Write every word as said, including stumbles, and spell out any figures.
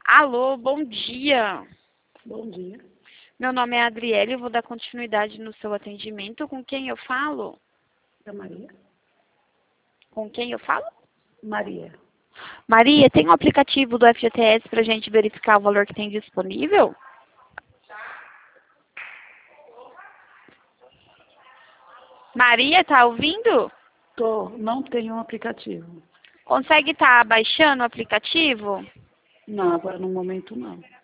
Alô, bom dia. Bom dia. Meu nome é Adriele, eu vou dar continuidade no seu atendimento. Com quem eu falo? É Maria? Com quem eu falo? Maria. Maria, tem um aplicativo do F G T S para a gente verificar o valor que tem disponível? Maria, tá ouvindo? Tô, não tenho um aplicativo. Consegue estar baixando o aplicativo? Não, agora no momento não.